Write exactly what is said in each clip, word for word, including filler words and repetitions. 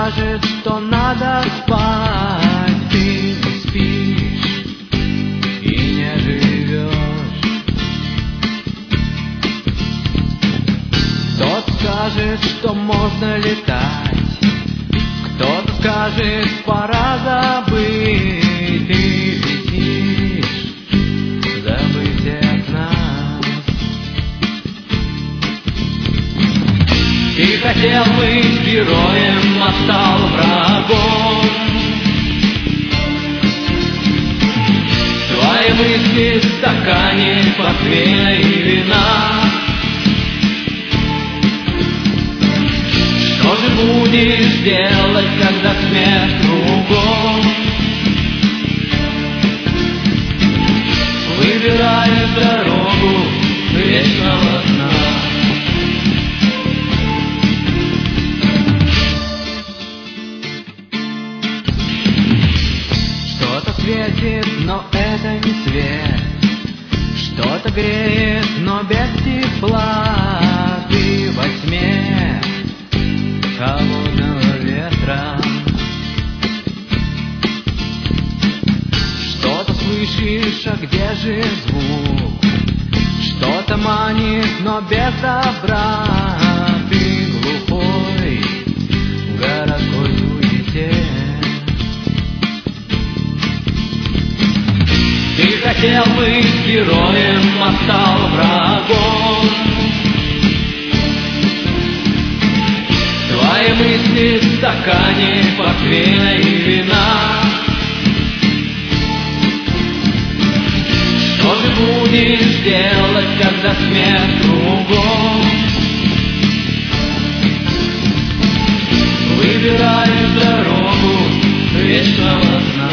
скажет, что надо спать, ты не спишь и не живешь. Кто-то скажет, что можно летать, кто-то скажет, пора забыть, ты летишь забыть всех нас. Ты хотел быть героем, а стал врагом. Твои мысли в стакане похмелья и вина. Что же будешь делать, когда смерть кругом? Выбираешь дорогу вечного сна. Что-то светит, но это не свет. Что-то греет, но без тепла. Ты во тьме холодного ветра. Что-то слышишь, а где же звук? Что-то манит, но без добра. Ты глухой в городской суете. Ты хотел быть героем, а стал врагом. Твои мысли в стакане похмелья и вина. Что же будешь делать, когда смерть кругом? Выбираешь дорогу вечного сна.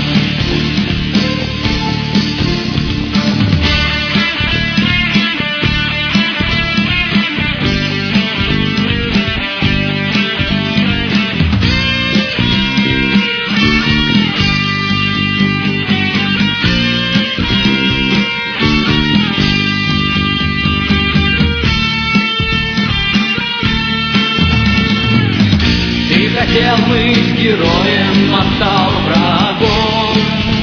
Хотел быть героем, а стал врагом.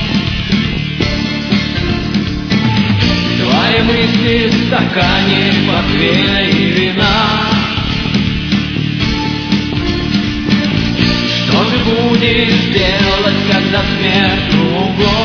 Твои мысли в стакане похмелья и вина. Что же будешь делать, когда смерть кругом?